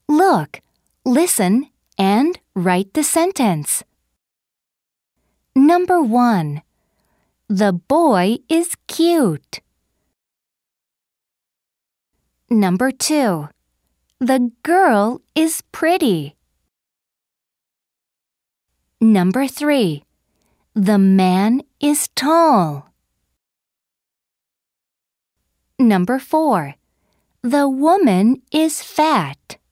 Look, listen, and write the sentence. Number 1. The boy is cute. Number 2. The girl is pretty. Number 3. The man is tall. Number 4. The woman is fat.